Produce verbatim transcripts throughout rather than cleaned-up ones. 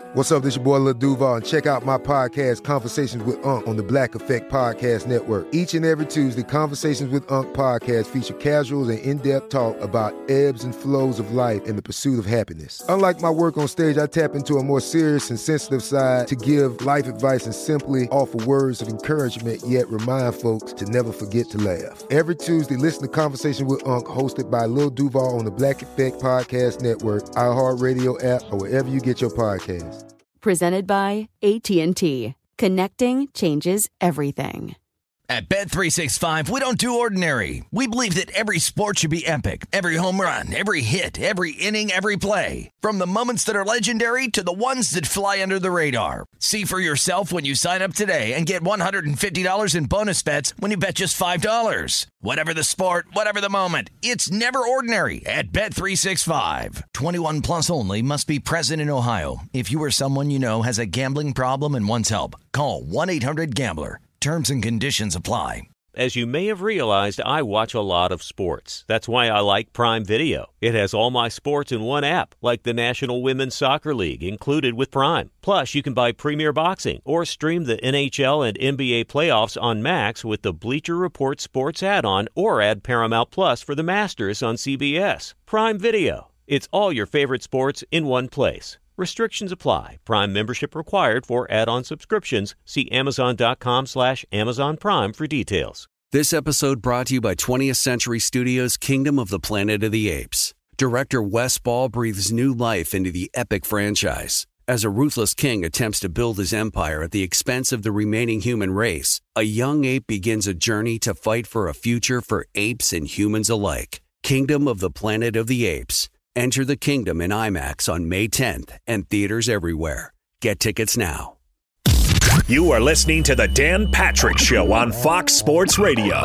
What's up, this your boy Lil Duval, and check out my podcast, Conversations with Unc, on the Black Effect Podcast Network. Each and every Tuesday, Conversations with Unc podcast feature casuals and in-depth talk about ebbs and flows of life and the pursuit of happiness. Unlike my work on stage, I tap into a more serious and sensitive side to give life advice and simply offer words of encouragement, yet remind folks to never forget to laugh. Every Tuesday, listen to Conversations with Unc, hosted by Lil Duval on the Black Effect Podcast Network, iHeartRadio app, or wherever you get your podcasts. Presented by A T and T. Connecting changes everything. At Bet three sixty-five, we don't do ordinary. We believe that every sport should be epic. Every home run, every hit, every inning, every play. From the moments that are legendary to the ones that fly under the radar. See for yourself when you sign up today and get one hundred fifty dollars in bonus bets when you bet just five dollars. Whatever the sport, whatever the moment, it's never ordinary at Bet three sixty-five. twenty-one plus only. Must be present in Ohio. If you or someone you know has a gambling problem and wants help, call one eight hundred gambler. Terms and conditions apply. As you may have realized, I watch a lot of sports. That's why I like Prime Video. It has all my sports in one app, like the National Women's Soccer League, included with Prime. Plus, you can buy Premier Boxing or stream the N H L and N B A playoffs on Max with the Bleacher Report Sports add-on, or add Paramount Plus for the Masters on C B S. Prime Video. It's all your favorite sports in one place. Restrictions apply. Prime membership required for add-on subscriptions. See Amazon.com slash Amazon Prime for details. This episode brought to you by twentieth Century Studios' Kingdom of the Planet of the Apes. Director Wes Ball breathes new life into the epic franchise. As a ruthless king attempts to build his empire at the expense of the remaining human race, a young ape begins a journey to fight for a future for apes and humans alike. Kingdom of the Planet of the Apes. Enter the kingdom in IMAX on May tenth and theaters everywhere. Get tickets now. You are listening to the Dan Patrick Show on Fox Sports Radio.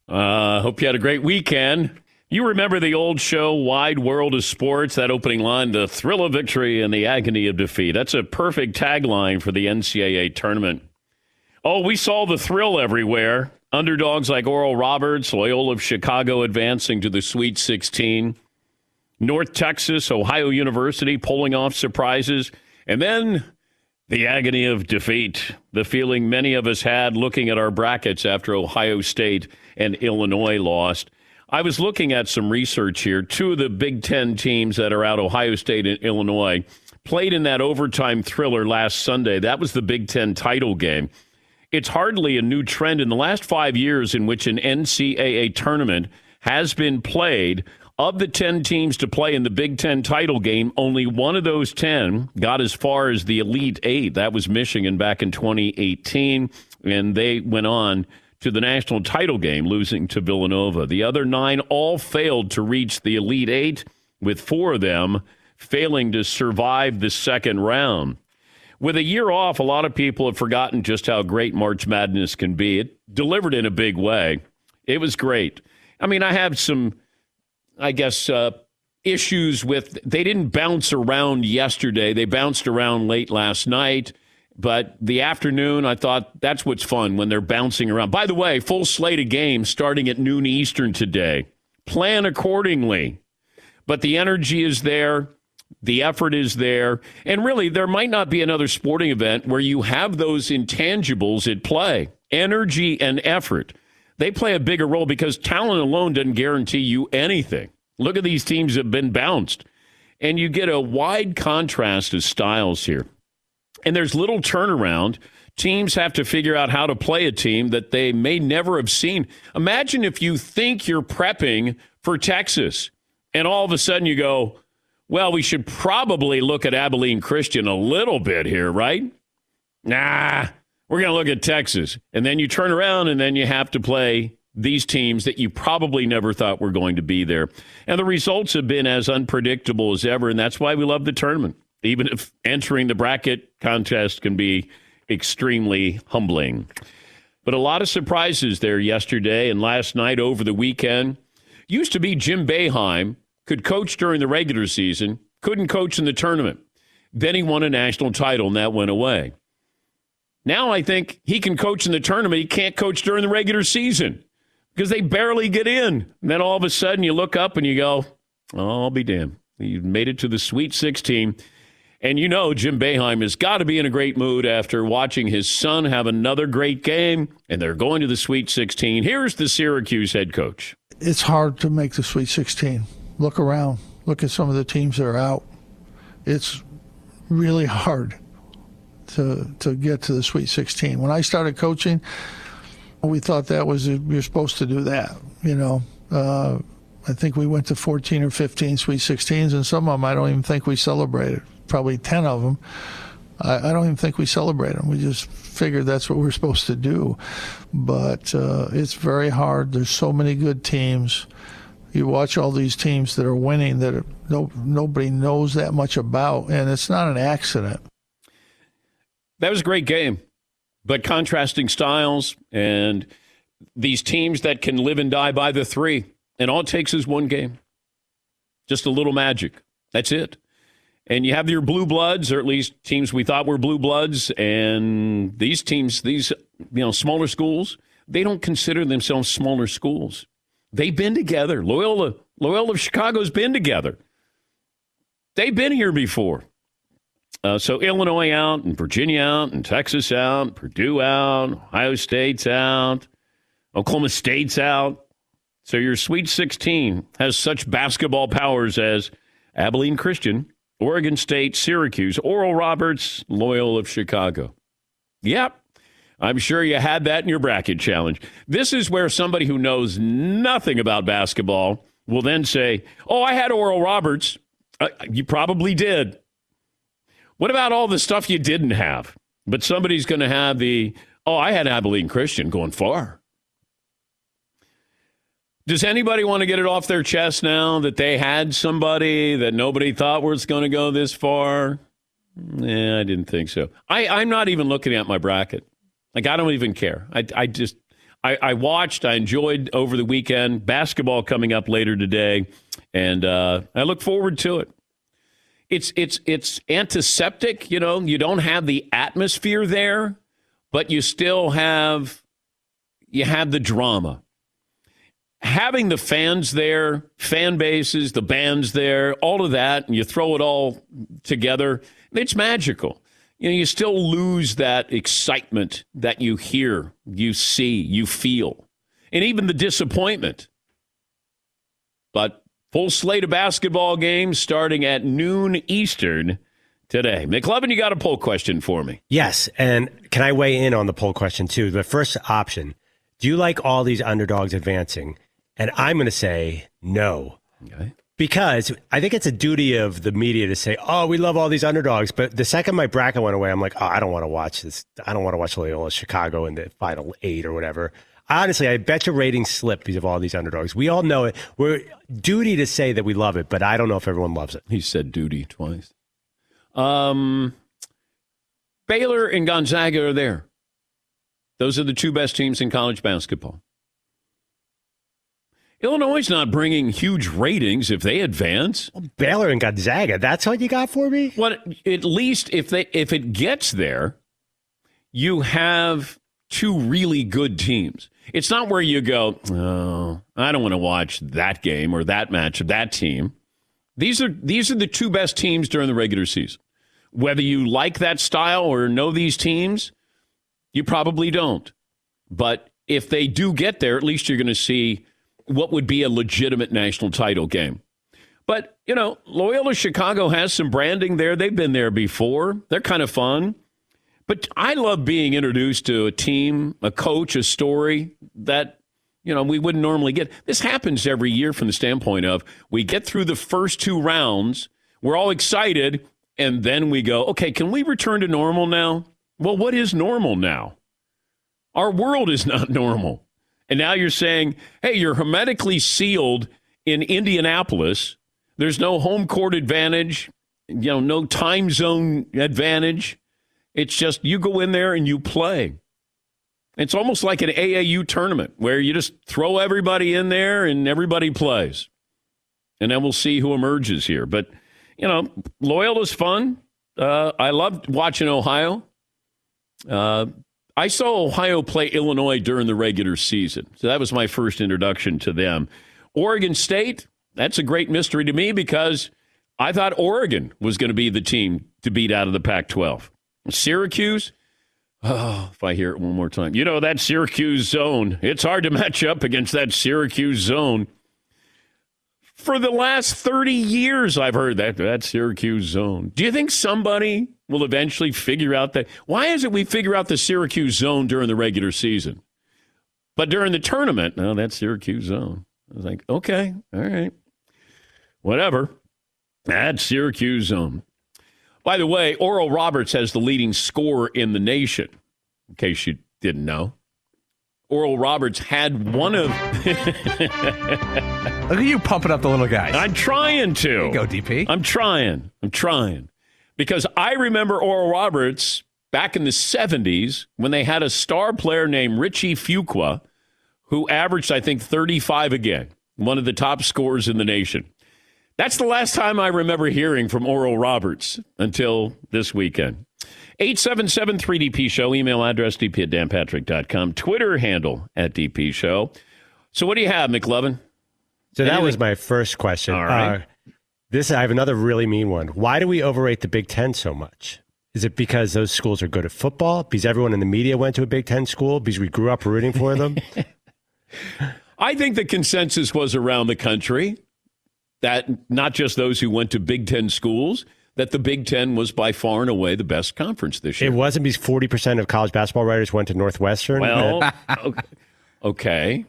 Uh, hope you had a great weekend. You remember the old show, Wide World of Sports, that opening line, the thrill of victory and the agony of defeat. That's a perfect tagline for the N C double A tournament. Oh, we saw the thrill everywhere. Underdogs like Oral Roberts, Loyola of Chicago advancing to the Sweet sixteen. North Texas, Ohio University pulling off surprises. And then the agony of defeat, the feeling many of us had looking at our brackets after Ohio State and Illinois lost. I was looking at some research here. Two of the Big Ten teams that are out, Ohio State and Illinois, played in that overtime thriller last Sunday. That was the Big Ten title game. It's hardly a new trend in the last five years in which an N C double A tournament has been played. Of the ten teams to play in the Big Ten title game, only one of those ten got as far as the Elite Eight. That was Michigan back in twenty eighteen, and they went on to the national title game, losing to Villanova. The other nine all failed to reach the Elite Eight, with four of them failing to survive the second round. With a year off, a lot of people have forgotten just how great March Madness can be. It delivered in a big way. It was great. I mean, I have some... I guess, uh, issues with, they didn't bounce around yesterday. They bounced around late last night. But the afternoon, I thought that's what's fun when they're bouncing around. By the way, full slate of games starting at noon Eastern today. Plan accordingly. But the energy is there. The effort is there. And really, there might not be another sporting event where you have those intangibles at play. Energy and effort. They play a bigger role because talent alone doesn't guarantee you anything. Look at these teams that have been bounced. And you get a wide contrast of styles here. And there's little turnaround. Teams have to figure out how to play a team that they may never have seen. Imagine if you think you're prepping for Texas, and all of a sudden you go, well, we should probably look at Abilene Christian a little bit here, right? Nah. We're going to look at Texas. And then you turn around and then you have to play these teams that you probably never thought were going to be there. And the results have been as unpredictable as ever, and that's why we love the tournament, even if entering the bracket contest can be extremely humbling. But a lot of surprises there yesterday and last night over the weekend. Used to be Jim Boeheim could coach during the regular season, couldn't coach in the tournament. Then he won a national title, and that went away. Now I think he can coach in the tournament. He can't coach during the regular season because they barely get in. And then all of a sudden you look up and you go, oh, I'll be damned. You made it to the Sweet sixteen. And you know Jim Boeheim has got to be in a great mood after watching his son have another great game, and they're going to the Sweet sixteen. Here's the Syracuse head coach. It's hard to make the Sweet sixteen. Look around. Look at some of the teams that are out. It's really hard to to get to the Sweet sixteen. When I started coaching, we thought that was, you're supposed to do that, you know. Uh, I think we went to fourteen or fifteen Sweet sixteens, and some of them I don't even think we celebrated. Probably ten of them. I, I don't even think we celebrate them. We just figured that's what we're supposed to do. But uh, it's very hard. There's so many good teams. You watch all these teams that are winning that are, no, nobody knows that much about, and it's not an accident. That was a great game, but contrasting styles and these teams that can live and die by the three, and all it takes is one game. Just a little magic. That's it. And you have your blue bloods, or at least teams we thought were blue bloods, and these teams, these you know smaller schools, they don't consider themselves smaller schools. They've been together. Loyola, Loyola of Chicago's been together. They've been here before. Uh, so Illinois out, and Virginia out, and Texas out, and Purdue out, Ohio State's out, Oklahoma State's out. So your Sweet sixteen has such basketball powers as Abilene Christian, Oregon State, Syracuse, Oral Roberts, Loyola of Chicago. Yep, I'm sure you had that in your bracket challenge. This is where somebody who knows nothing about basketball will then say, oh, I had Oral Roberts. Uh, you probably did. What about all the stuff you didn't have? But somebody's going to have the, oh, I had Abilene Christian going far. Does anybody want to get it off their chest now that they had somebody that nobody thought was going to go this far? Yeah, I didn't think so. I, I'm not even looking at my bracket. Like, I don't even care. I, I just, I, I watched, I enjoyed over the weekend. Basketball coming up later today, and uh, I look forward to it. It's, it's, it's antiseptic, you know. You don't have the atmosphere there, but you still have, you have the drama. Having the fans there, fan bases, the bands there, all of that, and you throw it all together, it's magical. You know, you still lose that excitement that you hear, you see, you feel, and even the disappointment. But full slate of basketball games starting at noon Eastern today. McLovin, you got a poll question for me? Yes, and can I weigh in on the poll question too? The first option, do you like all these underdogs advancing? And I'm going to say no. Okay. Because I think it's a duty of the media to say, oh, we love all these underdogs. But the second my bracket went away, I'm like, oh, I don't want to watch this. I don't want to watch Loyola Chicago in the final eight or whatever. Honestly, I bet your ratings slip because of all these underdogs. We all know it. We're duty to say that we love it, but I don't know if everyone loves it. He said duty twice. Um, Baylor and Gonzaga are there. Those are the two best teams in college basketball. Illinois is not bringing huge ratings if they advance. Well, Baylor and Gonzaga, that's what you got for me? Well, at least if they if it gets there, you have two really good teams. It's not where you go, oh, I don't want to watch that game or that match of that team. These are these are the two best teams during the regular season. Whether you like that style or know these teams, you probably don't. But if they do get there, at least you're going to see what would be a legitimate national title game. But, you know, Loyola Chicago has some branding there. They've been there before. They're kind of fun. But I love being introduced to a team, a coach, a story that, you know, we wouldn't normally get. This happens every year from the standpoint of we get through the first two rounds, we're all excited, and then we go, okay, can we return to normal now? Well, what is normal now? Our world is not normal. And now you're saying, hey, you're hermetically sealed in Indianapolis. There's no home court advantage, you know, no time zone advantage. It's just you go in there and you play. It's almost like an A A U tournament where you just throw everybody in there and everybody plays. And then we'll see who emerges here. But, you know, Loyola's fun. Uh, I loved watching Ohio. Uh I saw Ohio play Illinois during the regular season. So that was my first introduction to them. Oregon State, that's a great mystery to me because I thought Oregon was going to be the team to beat out of the Pac twelve. Syracuse, oh, if I hear it one more time. You know, that Syracuse zone, it's hard to match up against that Syracuse zone. For the last thirty years, I've heard that, that Syracuse zone. Do you think somebody will eventually figure out that? Why is it we figure out the Syracuse zone during the regular season? But during the tournament, no, that Syracuse zone. I was like, okay, all right, whatever. That Syracuse zone. By the way, Oral Roberts has the leading scorer in the nation, in case you didn't know. Oral Roberts had one of... Look at you pumping up the little guys. I'm trying to. There you go, D P. I'm trying. I'm trying. Because I remember Oral Roberts back in the seventies when they had a star player named Richie Fuqua who averaged, I think, thirty-five again, one of the top scorers in the nation. That's the last time I remember hearing from Oral Roberts until this weekend. eight seven seven three D P Show, email address d p at dan patrick dot com, Twitter handle at D P Show. So what do you have, McLovin? So that Anything? was my first question. All right. Uh, this, I have another really mean one. Why do we overrate the Big Ten so much? Is it because those schools are good at football? Because everyone in the media went to a Big Ten school? Because we grew up rooting for them? I think the consensus was around the country that not just those who went to Big Ten schools, that the Big Ten was by far and away the best conference this year. It wasn't because forty percent of college basketball writers went to Northwestern? Well, okay.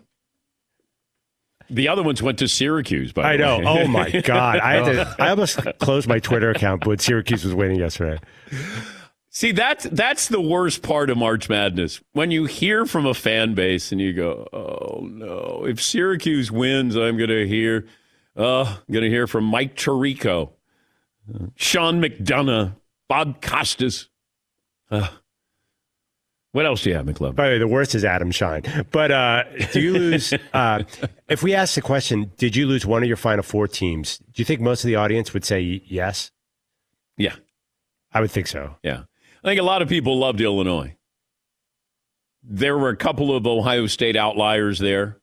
The other ones went to Syracuse, by I the know. way. Oh, my God. I had to, I almost closed my Twitter account when Syracuse was winning yesterday. See, that's, that's the worst part of March Madness. When you hear from a fan base and you go, oh, no, if Syracuse wins, I'm going to hear, uh, I'm going to hear from Mike Tirico, uh, Sean McDonough, Bob Costas. Uh, what else do you have, McLovin? By the way, the worst is Adam Shine. But uh, do you lose, uh, if we ask the question, did you lose one of your Final Four teams, do you think most of the audience would say yes? Yeah. I would think so. Yeah. I think a lot of people loved Illinois. There were a couple of Ohio State outliers there.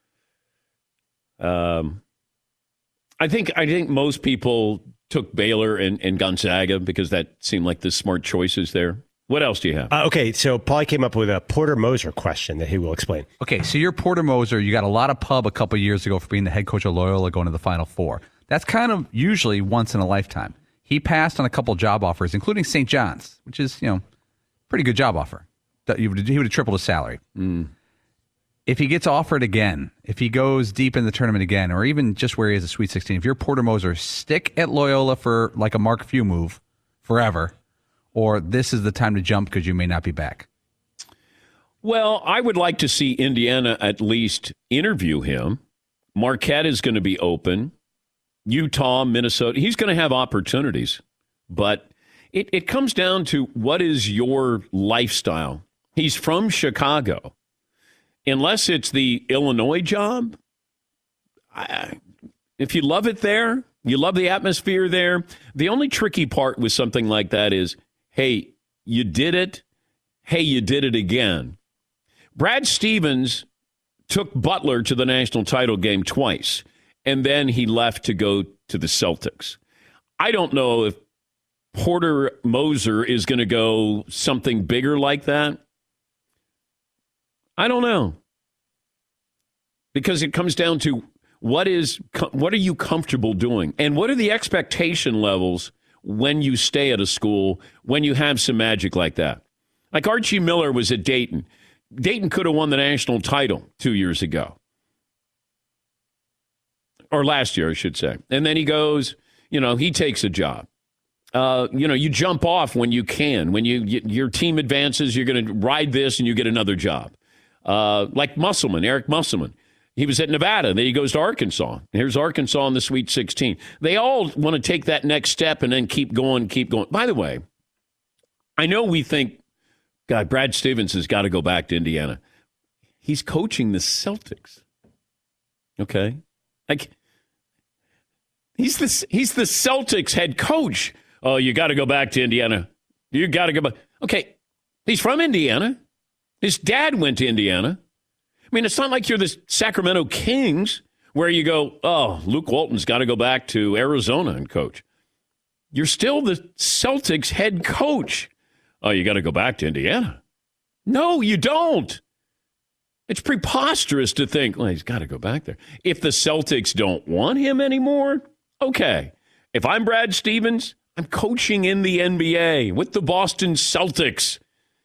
Um, I think I think most people took Baylor and, and Gonzaga because that seemed like the smart choices there. What else do you have? Uh, okay, so Paulie came up with a Porter Moser question that he will explain. Okay, so you're Porter Moser. You got a lot of pub a couple years ago for being the head coach of Loyola going to the Final Four. That's kind of usually once in a lifetime. He passed on a couple job offers, including Saint John's, which is, you know, pretty good job offer. He would have tripled his salary. Mm. If he gets offered again, if he goes deep in the tournament again, or even just where he is a Sweet sixteen, if you're Porter Moser, stick at Loyola for like a Mark Few move forever, or this is the time to jump because you may not be back. Well, I would like to see Indiana at least interview him. Marquette is going to be open. Utah, Minnesota, he's going to have opportunities. But it, it comes down to what is your lifestyle? He's from Chicago. Unless it's the Illinois job, I, if you love it there, you love the atmosphere there, the only tricky part with something like that is, hey, you did it. Hey, you did it again. Brad Stevens took Butler to the national title game twice, and then he left to go to the Celtics. I don't know if Porter Moser is going to go something bigger like that. I don't know. Because it comes down to what is what are you comfortable doing? And what are the expectation levels when you stay at a school, when you have some magic like that? Like Archie Miller was at Dayton. Dayton could have won the national title two years ago. Or last year, I should say. And then he goes, you know, he takes a job. Uh, you know, you jump off when you can. When you, you your team advances, you're going to ride this and you get another job. Uh, like Musselman, Eric Musselman. He was at Nevada. Then he goes to Arkansas. Here's Arkansas in the Sweet sixteen. They all want to take that next step and then keep going, keep going. By the way, I know we think, God, Brad Stevens has got to go back to Indiana. He's coaching the Celtics. Okay? Like, he's the, he's the Celtics head coach. Oh, you got to go back to Indiana. You got to go back. Okay, he's from Indiana. His dad went to Indiana. I mean, it's not like you're the Sacramento Kings where you go, oh, Luke Walton's got to go back to Arizona and coach. You're still the Celtics head coach. Oh, you got to go back to Indiana. No, you don't. It's preposterous to think, well, he's got to go back there. If the Celtics don't want him anymore, okay. If I'm Brad Stevens, I'm coaching in the N B A with the Boston Celtics.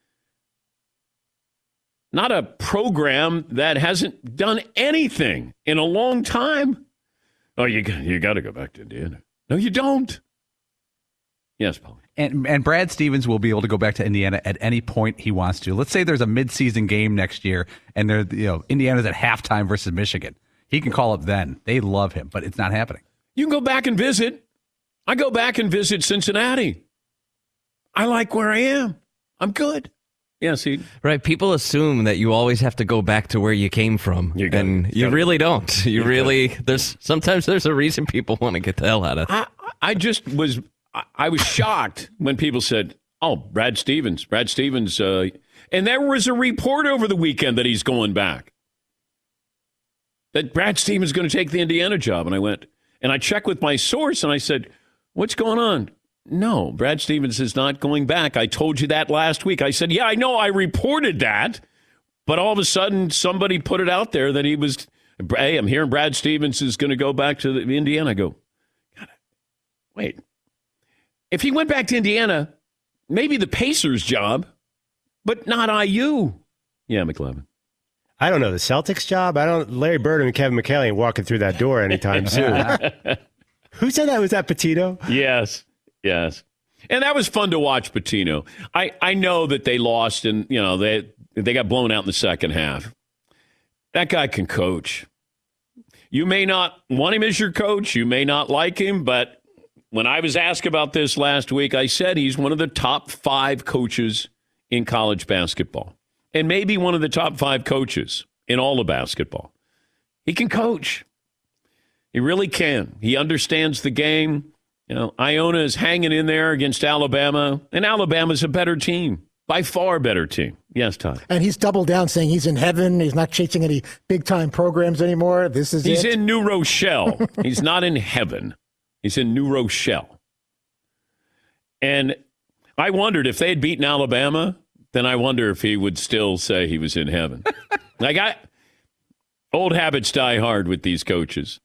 Not a program that hasn't done anything in a long time. Oh, you, you got to go back to Indiana. No, you don't. Yes, Paul. And and Brad Stevens will be able to go back to Indiana at any point he wants to. Let's say there's a midseason game next year, and they're you know Indiana's at halftime versus Michigan. He can call up then. They love him, but it's not happening. You can go back and visit. I go back and visit Cincinnati. I like where I am. I'm good. Yeah, see, right. People assume that you always have to go back to where you came from, you gotta, and you, you really don't. You, you really gotta. There's sometimes there's a reason people want to get the hell out of. I, I just was. I was shocked when people said, oh, Brad Stevens, Brad Stevens. Uh, and there was a report over the weekend that he's going back. That Brad Stevens is going to take the Indiana job. And I went, and I checked with my source, and I said, what's going on? No, Brad Stevens is not going back. I told you that last week. I said, yeah, I know I reported that. But all of a sudden, somebody put it out there that he was, hey, I'm hearing Brad Stevens is going to go back to the Indiana. I go, God, wait. If he went back to Indiana, maybe the Pacers job, but not I U. Yeah, McLevin. I don't know. The Celtics job? I don't. Larry Bird and Kevin McHale ain't walking through that door anytime soon. Who said that? Was that Patino? Yes, yes. And that was fun to watch, Patino. I, I know that they lost and, you know, they they got blown out in the second half. That guy can coach. You may not want him as your coach. You may not like him, but when I was asked about this last week, I said he's one of the top five coaches in college basketball and maybe one of the top five coaches in all of basketball. He can coach. He really can. He understands the game. You know, Iona is hanging in there against Alabama, and Alabama's a better team, by far better team. Yes, Todd. And he's doubled down saying he's in heaven. He's not chasing any big-time programs anymore. This is He's it. in New Rochelle. He's not in heaven. He's in New Rochelle. And I wondered if they had beaten Alabama, then I wonder if he would still say he was in heaven. Like I, old habits die hard with these coaches.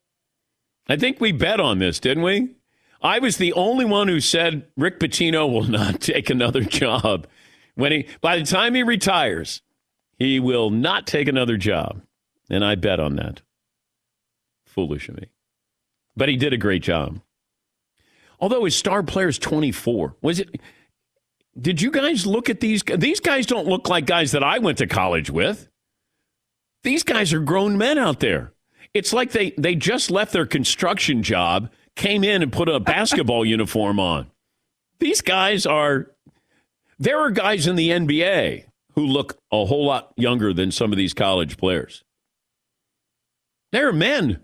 I think we bet on this, didn't we? I was the only one who said Rick Pitino will not take another job. When he, by the time he retires, he will not take another job. And I bet on that. Foolish of me. But he did a great job. Although his star player is twenty-four. Was it? Did you guys look at these? These guys don't look like guys that I went to college with. These guys are grown men out there. It's like they, they just left their construction job, came in and put a basketball uniform on. These guys are, there are guys in the N B A who look a whole lot younger than some of these college players. They're men.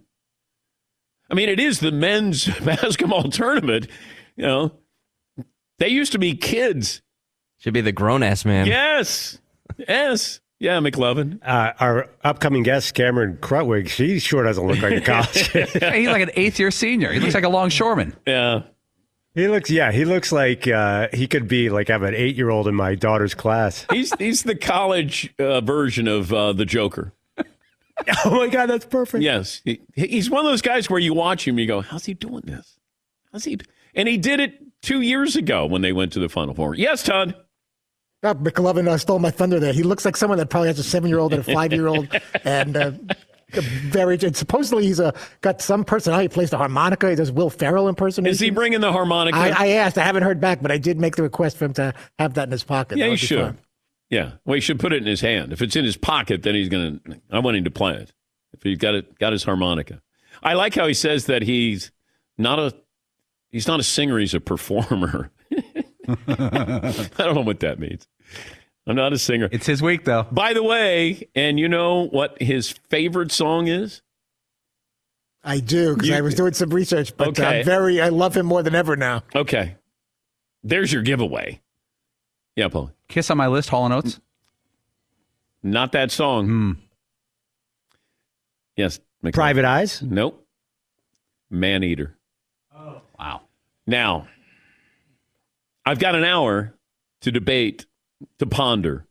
I mean, it is the men's basketball tournament. You know, they used to be kids. Should be the grown-ass man. Yes. Yes. Yeah, McLovin. Uh, our upcoming guest, Cameron Krutwig, she sure doesn't look like a college kid. He's like an eighth-year senior. He looks like a longshoreman. Yeah. He looks, yeah, he looks like uh, he could be like I have an eight-year-old in my daughter's class. He's he's the college uh, version of uh, the Joker. Oh, my God, that's perfect. Yes. He, he's one of those guys where you watch him, you go, how's he doing this? How's he? And he did it two years ago when they went to the Final Four. Yes, Todd. Oh, McLovin uh, stole my thunder there. He looks like someone that probably has a seven-year-old and a five-year-old. and uh, very, and supposedly he's uh, got some personality. He plays the harmonica. He does Will Ferrell impersonation. Is he bringing the harmonica? I, I asked. I haven't heard back, but I did make the request for him to have that in his pocket. Yeah, he should. Fun. Yeah. Well, he should put it in his hand. If it's in his pocket, then he's going to, I want him to play it. If he's got it, got his harmonica. I like how he says that he's not a, he's not a singer, he's a performer. I don't know what that means. I'm not a singer. It's his week, though. By the way, and you know what his favorite song is? I do, because I was doing some research, but okay. I'm very, I love him more than ever now. Okay. There's your giveaway. Yeah, Paul. Kiss on My List, Hall and Oates? Not that song. Hmm. Yes. Private Eyes? Nope. Man Eater. Oh. Wow. Now, I've got an hour to debate, to ponder.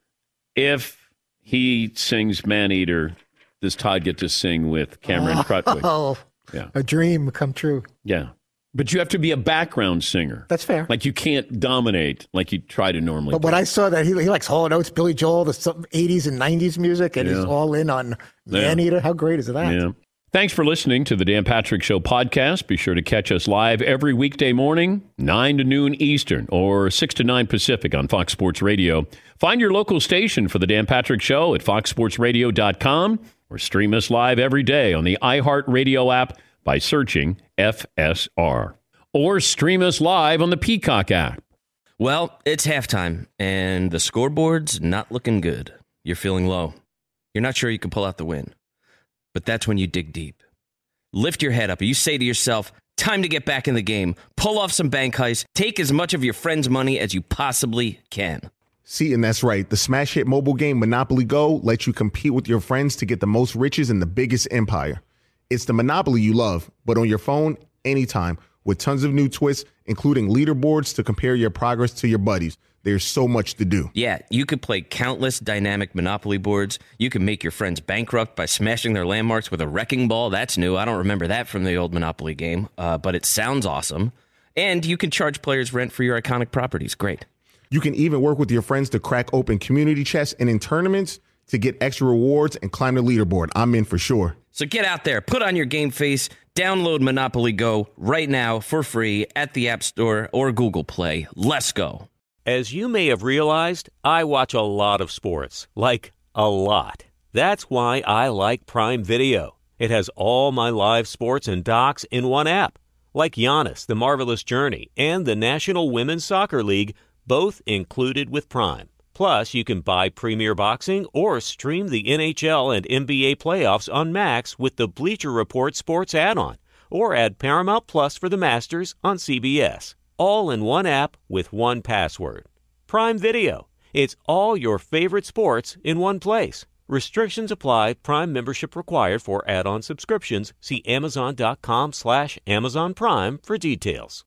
If he sings Man-Eater, does Todd get to sing with Cameron oh, Krutwig? Oh, yeah. A dream come true. Yeah. But you have to be a background singer. That's fair. Like you can't dominate like you try to normally But do. when I saw that, he, he likes Hall and Oates, Billy Joel, the some eighties and nineties music, and Yeah. he's all in on Man-Eater. How great is that? Yeah. Thanks for listening to the Dan Patrick Show podcast. Be sure to catch us live every weekday morning, nine to noon Eastern or six to nine Pacific on Fox Sports Radio. Find your local station for the Dan Patrick Show at fox sports radio dot com or stream us live every day on the iHeartRadio app by searching F S R. Or stream us live on the Peacock app. Well, it's halftime, and the scoreboard's not looking good. You're feeling low. You're not sure you can pull out the win. But that's when you dig deep. Lift your head up. You say to yourself, time to get back in the game. Pull off some bank heists. Take as much of your friend's money as you possibly can. See, and that's right. The smash hit mobile game Monopoly Go lets you compete with your friends to get the most riches in the biggest empire. It's the Monopoly you love, but on your phone, anytime, with tons of new twists, including leaderboards to compare your progress to your buddies. There's so much to do. Yeah, you could play countless dynamic Monopoly boards. You can make your friends bankrupt by smashing their landmarks with a wrecking ball. That's new. I don't remember that from the old Monopoly game, uh, but it sounds awesome. And you can charge players rent for your iconic properties. Great. You can even work with your friends to crack open community chests and in tournaments to get extra rewards and climb the leaderboard. I'm in for sure. So get out there, put on your game face, download Monopoly Go right now for free at the App Store or Google Play. Let's go. As you may have realized, I watch a lot of sports, like a lot. That's why I like Prime Video. It has all my live sports and docs in one app, like Giannis, The Marvelous Journey, and the National Women's Soccer League, both included with Prime. Plus, you can buy Premier Boxing or stream the N H L and N B A playoffs on Max with the Bleacher Report Sports add-on, or add Paramount Plus for the Masters on C B S. All in one app with one password. Prime Video. It's all your favorite sports in one place. Restrictions apply. Prime membership required for add-on subscriptions. See amazon.com slash Amazon Prime for details.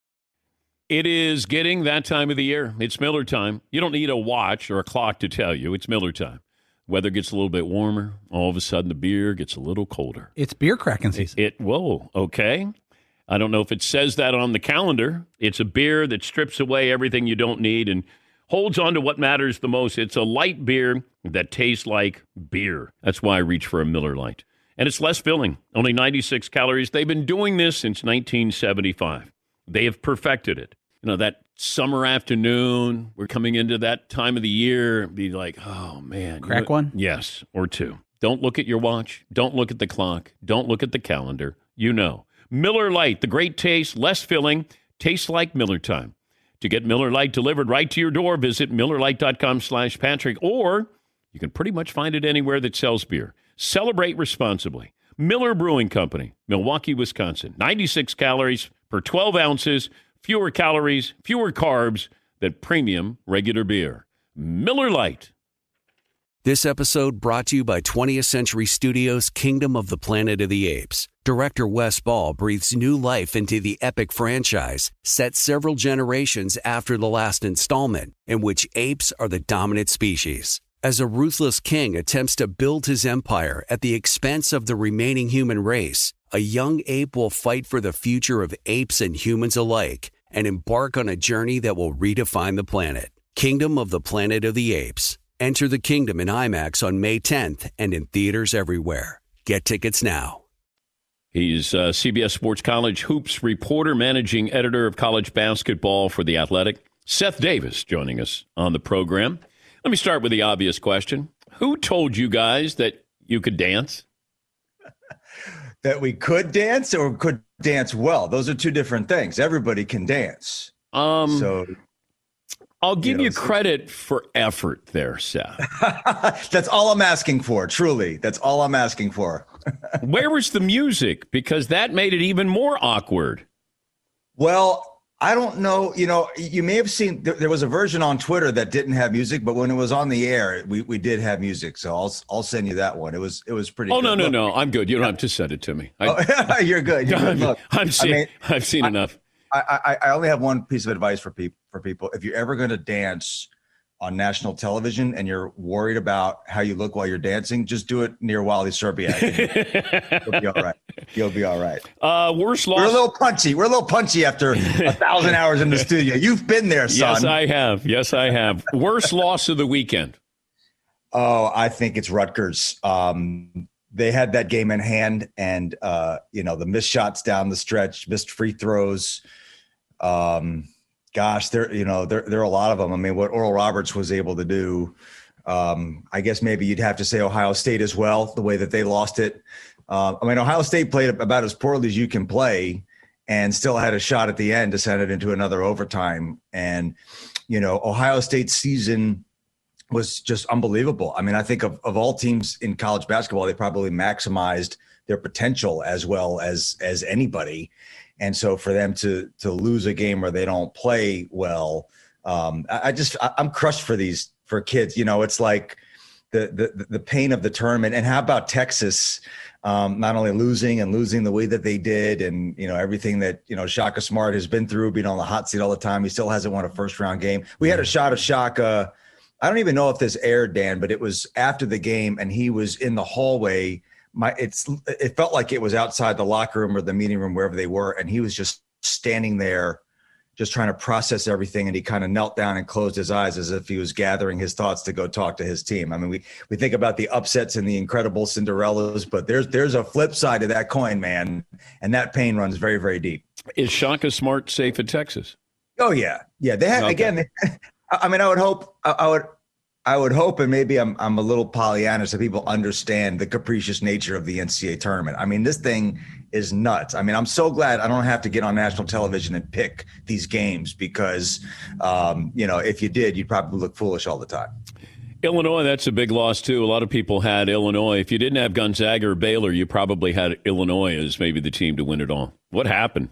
It is getting that time of the year. It's Miller time. You don't need a watch or a clock to tell you. It's Miller time. Weather gets a little bit warmer. All of a sudden, the beer gets a little colder. It's beer cracking season. It, it whoa, okay. I don't know if it says that on the calendar. It's a beer that strips away everything you don't need and holds on to what matters the most. It's a light beer that tastes like beer. That's why I reach for a Miller Lite. And it's less filling, only ninety-six calories. They've been doing this since nineteen seventy-five. They have perfected it. You know, that summer afternoon, we're coming into that time of the year, be like, oh, man. Crack you know, one? Yes, or two. Don't look at your watch. Don't look at the clock. Don't look at the calendar. You know. Miller Lite, the great taste, less filling, tastes like Miller time. To get Miller Lite delivered right to your door, visit MillerLite.com slash Patrick, or you can pretty much find it anywhere that sells beer. Celebrate responsibly. Miller Brewing Company, Milwaukee, Wisconsin. ninety-six calories per twelve ounces, fewer calories, fewer carbs than premium regular beer. Miller Lite. This episode brought to you by twentieth Century Studios' Kingdom of the Planet of the Apes. Director Wes Ball breathes new life into the epic franchise, set several generations after the last installment, in which apes are the dominant species. As a ruthless king attempts to build his empire at the expense of the remaining human race, a young ape will fight for the future of apes and humans alike and embark on a journey that will redefine the planet. Kingdom of the Planet of the Apes. Enter the kingdom in IMAX on May tenth and in theaters everywhere. Get tickets now. He's uh, C B S Sports College Hoops reporter, managing editor of college basketball for The Athletic. Seth Davis joining us on the program. Let me start with the obvious question. Who told you guys that you could dance? That we could dance or could dance well? Those are two different things. Everybody can dance. Um, so I'll give you, know, you so- credit for effort there, Seth. That's all I'm asking for, truly. That's all I'm asking for. Where was the music? Because that made it even more awkward. Well, I don't know. You know, you may have seen there, there was a version on Twitter that didn't have music, but when it was on the air, we, we did have music. So I'll I'll send you that one. It was it was pretty. Oh good. no no Look, no! I'm good. You don't have to send it to me. I, oh, you're good. You're good. Look, I'm seen, I mean, I've seen I, enough. I, I, I only have one piece of advice for people. For people, if you're ever going to dance on national television and you're worried about how you look while you're dancing, just do it near Wally Serbiak. You'll be all right. You'll be all right. Uh, worst loss. We're a little punchy. We're a little punchy after a thousand hours in the studio. You've been there, son. Yes, I have. Yes, I have. Worst loss of the weekend. Oh, I think it's Rutgers. Um, they had that game in hand, and uh, you know, the missed shots down the stretch, missed free throws. Um, Gosh, there, you know, there, there are a lot of them. I mean, what Oral Roberts was able to do, um, I guess maybe you'd have to say Ohio State as well, the way that they lost it. Uh, I mean, Ohio State played about as poorly as you can play and still had a shot at the end to send it into another overtime. And, you know, Ohio State's season was just unbelievable. I mean, I think of, of all teams in college basketball, they probably maximized their potential as well as as anybody. And so for them to to lose a game where they don't play well, um, I, I just I, I'm crushed for these for kids. You know, it's like the the the pain of the tournament. And how about Texas? Um, not only losing and losing the way that they did, and you know everything that you know Shaka Smart has been through, being on the hot seat all the time. He still hasn't won a first round game. We had a shot of Shaka. I don't even know if this aired, Dan, but it was after the game, and he was in the hallway. My, it's it felt like it was outside the locker room or the meeting room, wherever they were, and he was just standing there, just trying to process everything. And he kind of knelt down and closed his eyes as if he was gathering his thoughts to go talk to his team. I mean, we we think about the upsets and the incredible Cinderellas, but there's there's a flip side to that coin, man, and that pain runs very, very deep. Is Shaka Smart safe at Texas? Oh yeah, yeah. They have Okay. again. They, I mean, I would hope. I, I would. I would hope, and maybe I'm I'm a little Pollyanna, so people understand the capricious nature of the N C double A tournament. I mean, this thing is nuts. I mean, I'm so glad I don't have to get on national television and pick these games because, um, you know, if you did, you'd probably look foolish all the time. Illinois, that's a big loss, too. A lot of people had Illinois. If you didn't have Gonzaga or Baylor, you probably had Illinois as maybe the team to win it all. What happened?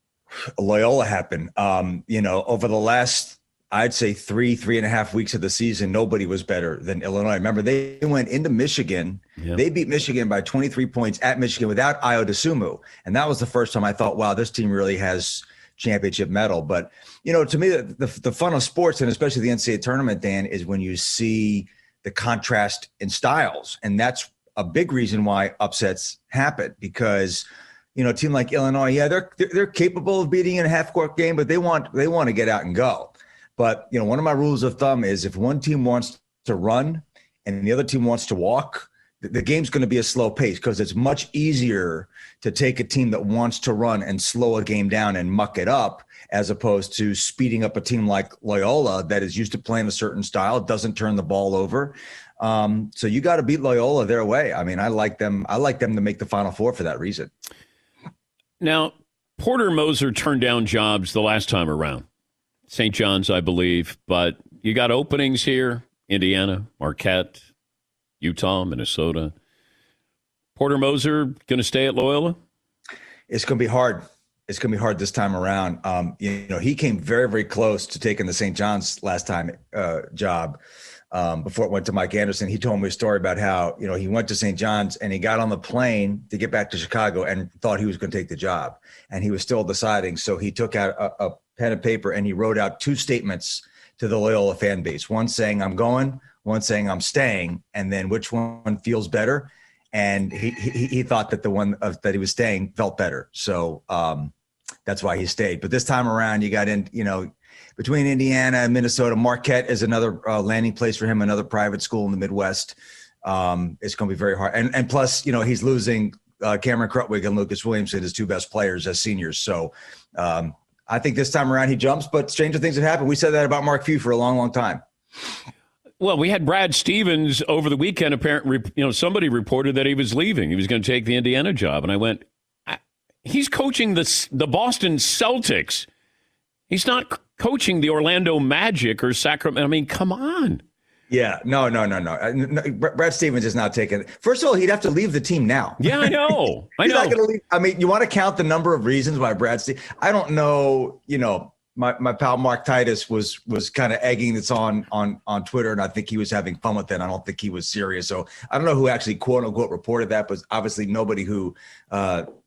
Loyola happened. Um, you know, over the last I'd say three, three and a half weeks of the season, nobody was better than Illinois. Remember, they went into Michigan. Yep. They beat Michigan by twenty-three points at Michigan without Ayo Dosunmu. And that was the first time I thought, wow, this team really has championship mettle. But, you know, to me, the, the, the fun of sports, and especially the N C double A tournament, Dan, is when you see the contrast in styles. And that's a big reason why upsets happen because, you know, a team like Illinois, yeah, they're, they're, they're capable of beating in a half-court game, but they want they want to get out and go. But, you know, one of my rules of thumb is if one team wants to run and the other team wants to walk, the, the game's going to be a slow pace because it's much easier to take a team that wants to run and slow a game down and muck it up as opposed to speeding up a team like Loyola that is used to playing a certain style, doesn't turn the ball over. Um, so you got to beat Loyola their way. I mean, I like them. I like them to make the Final Four for that reason. Now, Porter Moser turned down jobs the last time around. Saint John's, I believe, but you got openings here, Indiana, Marquette, Utah, Minnesota. Porter Moser going to stay at Loyola? It's going to be hard. It's going to be hard this time around. Um, you know, he came very, very close to taking the Saint John's last time uh, job um, before it went to Mike Anderson. He told me a story about how, you know, he went to Saint John's and he got on the plane to get back to Chicago and thought he was going to take the job. And he was still deciding. So he took out a, a pen and paper and he wrote out two statements to the Loyola fan base. One saying I'm going, one saying I'm staying, and then which one feels better. And he he, he thought that the one of, that he was staying felt better. So um, that's why he stayed. But this time around, you got in, you know, between Indiana and Minnesota, Marquette is another uh, landing place for him, another private school in the Midwest. Um, it's going to be very hard. And and plus, you know, he's losing uh, Cameron Krutwig and Lucas Williamson, his two best players as seniors. So um, I think this time around he jumps, but stranger things have happened. We said that about Mark Few for a long, long time. Well, we had Brad Stevens over the weekend. Apparently, you know, somebody reported that he was leaving. He was going to take the Indiana job. And I went, he's coaching the, the Boston Celtics. He's not c- coaching the Orlando Magic or Sacramento. I mean, come on. Yeah, no, no, no, no. Uh, no Brad Stevens is not taking it. First of all, he'd have to leave the team now. Yeah, I know. I He's know. not gonna leave. I mean, you want to count the number of reasons why Brad Stevens? I don't know. You know, my, my pal Mark Titus was was kind of egging this on on on Twitter, and I think he was having fun with it. I don't think he was serious. So I don't know who actually quote unquote reported that, but obviously nobody who uh,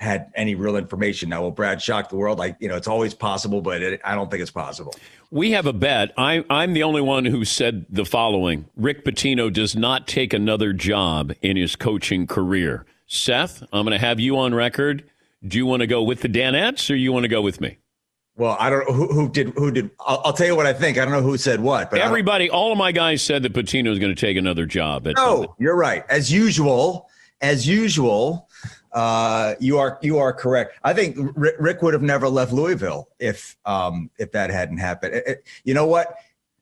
had any real information. Now, will Brad shock the world? Like, you know, it's always possible, but it, I don't think it's possible. We have a bet. I, I'm the only one who said the following. Rick Pitino does not take another job in his coaching career. Seth, I'm going to have you on record. Do you want to go with the Danettes or you want to go with me? Well, I don't know who, who did. Who did? I'll, I'll tell you what I think. I don't know who said what. But everybody, all of my guys said that Pitino is going to take another job. At no, something. You're right. As usual, as usual, uh, you are you are correct. I think Rick, Rick would have never left Louisville if um, if that hadn't happened. It, it, you know what?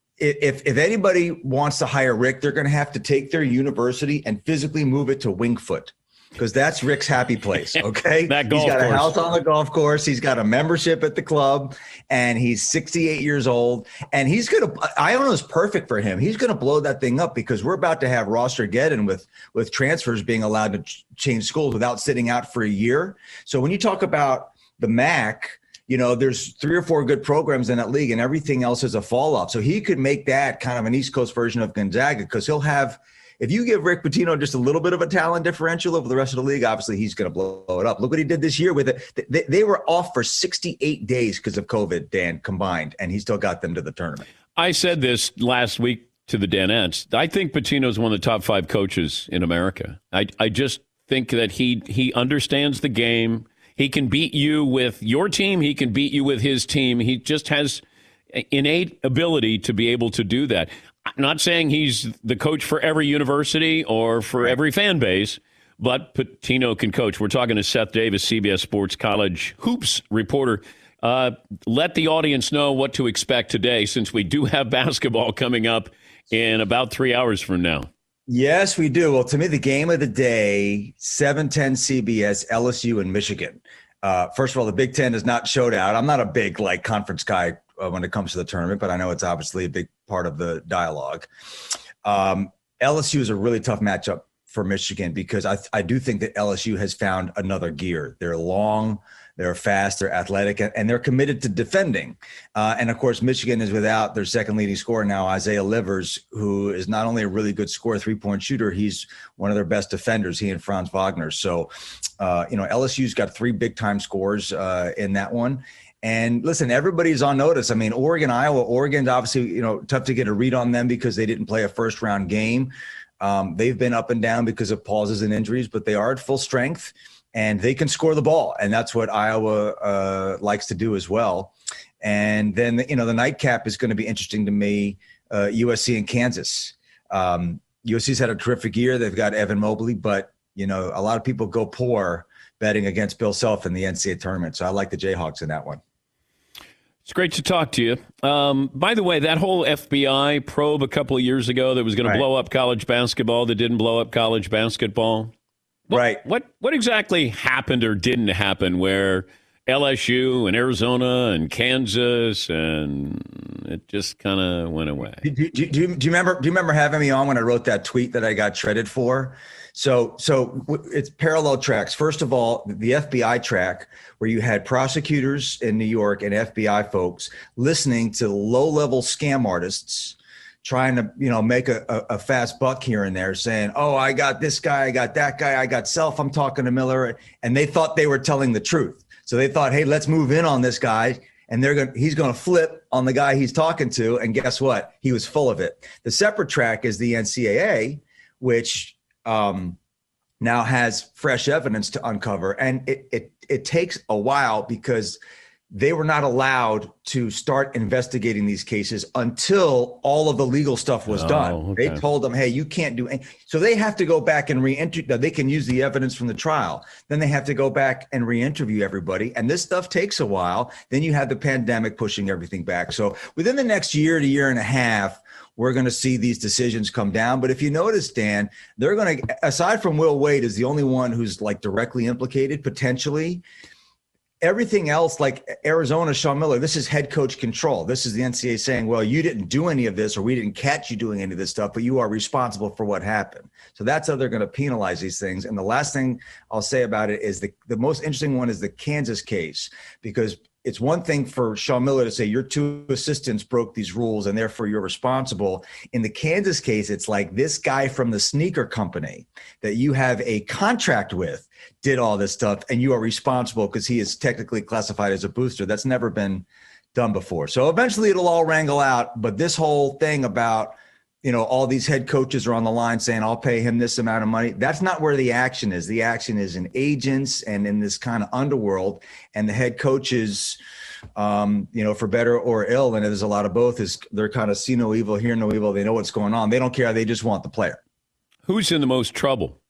If if anybody wants to hire Rick, they're going to have to take their university and physically move it to Wingfoot. Because that's Rick's happy place, okay? That golf he's got course. a house on the golf course. He's got a membership at the club, and he's sixty-eight years old. And he's going to – Iowa is perfect for him. He's going to blow that thing up because we're about to have Roster-geddon with, with transfers being allowed to ch- change schools without sitting out for a year. So when you talk about the M A C, you know, there's three or four good programs in that league, and everything else is a fall-off. So he could make that kind of an East Coast version of Gonzaga because he'll have – if you give Rick Pitino just a little bit of a talent differential over the rest of the league, obviously he's going to blow it up. Look what he did this year with it. They, they were off for sixty-eight days because of COVID, Dan, combined, and he still got them to the tournament. I said this last week to the Danettes. I think Pitino is one of the top five coaches in America. I, I just think that he he understands the game. He can beat you with your team. He can beat you with his team. He just has innate ability to be able to do that. I'm not saying he's the coach for every university or for every fan base, but Pitino can coach. We're talking to Seth Davis, C B S Sports College Hoops reporter. Uh, let the audience know what to expect today, since we do have basketball coming up in about three hours from now. Yes, we do. Well, to me, the game of the day, seven ten C B S, L S U and Michigan. Uh, first of all, the Big Ten is not showed out. I'm not a big like conference guy uh, when it comes to the tournament, but I know it's obviously a big part of the dialogue. Um, L S U is a really tough matchup for Michigan because I, I do think that L S U has found another gear. They're long, they're fast, they're athletic, and they're committed to defending. Uh, and, of course, Michigan is without their second leading scorer now, Isaiah Livers, who is not only a really good scorer, three-point shooter, he's one of their best defenders, he and Franz Wagner. So, uh, you know, L S U's got three big-time scores uh, in that one. And listen, everybody's on notice. I mean, Oregon, Iowa, Oregon's obviously, you know, tough to get a read on them because they didn't play a first round game. Um, they've been up and down because of pauses and injuries, but they are at full strength and they can score the ball. And that's what Iowa uh, likes to do as well. And then, you know, the nightcap is going to be interesting to me, uh, U S C and Kansas. Um, U S C's had a terrific year. They've got Evan Mobley, but, you know, a lot of people go poor betting against Bill Self in the N C double A tournament. So I like the Jayhawks in that one. It's great to talk to you. Um, by the way, that whole F B I probe a couple of years ago that was going right. to blow up college basketball, that didn't blow up college basketball. What, right. What what exactly happened or didn't happen where L S U and Arizona and Kansas and it just kind of went away? Do, do, do, do, you, do you remember? Do you remember having me on when I wrote that tweet that I got shredded for? So, so it's parallel tracks. First of all, the F B I track where you had prosecutors in New York and F B I folks listening to low-level scam artists trying to, you know, make a, a, a fast buck here and there saying, oh, I got this guy, I got that guy, I got Self, I'm talking to Miller. And they thought they were telling the truth. So they thought, hey, let's move in on this guy. And they're going he's going to flip on the guy he's talking to. And guess what? He was full of it. The separate track is the N C double A, which um, now has fresh evidence to uncover. And it, it, it takes a while because they were not allowed to start investigating these cases until all of the legal stuff was oh, done. Okay. They told them, hey, you can't do anything. So they have to go back and re-interview. They can use the evidence from the trial. Then they have to go back and re-interview everybody. And this stuff takes a while. Then you have the pandemic pushing everything back. So within the next year to year and a half, we're going to see these decisions come down. But if you notice, Dan, they're going to, aside from Will Wade is the only one who's like directly implicated potentially. Everything else, like Arizona, Sean Miller, this is head coach control. This is the N C double A saying, well, you didn't do any of this or we didn't catch you doing any of this stuff, but you are responsible for what happened. So that's how they're going to penalize these things. And the last thing I'll say about it is the, the most interesting one is the Kansas case, because it's one thing for Sean Miller to say your two assistants broke these rules and therefore you're responsible. In the Kansas case, it's like this guy from the sneaker company that you have a contract with did all this stuff and you are responsible because he is technically classified as a booster. That's never been done before. So eventually it'll all wrangle out. But this whole thing about, you know, all these head coaches are on the line saying, I'll pay him this amount of money. That's not where the action is. The action is in agents and in this kind of underworld. And the head coaches, um, you know, for better or ill, and there's a lot of both, is they're kind of see no evil, hear no evil. They know what's going on. They don't care. They just want the player. Who's in the most trouble?